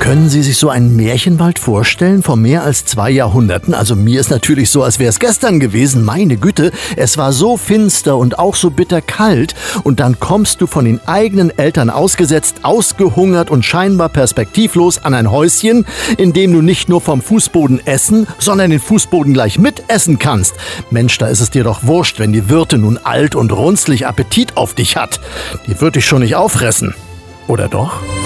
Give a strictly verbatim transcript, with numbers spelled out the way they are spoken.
Können Sie sich so einen Märchenwald vorstellen vor mehr als zwei Jahrhunderten? Also mir ist natürlich so, als wäre es gestern gewesen. Meine Güte, es war so finster und auch so bitter kalt. Und dann kommst du von den eigenen Eltern ausgesetzt, ausgehungert und scheinbar perspektivlos an ein Häuschen, in dem du nicht nur vom Fußboden essen, sondern den Fußboden gleich mitessen kannst. Mensch, da ist es dir doch wurscht, wenn die Wirte nun alt und runzlig Appetit auf dich hat. Die wird dich schon nicht auffressen. Oder doch?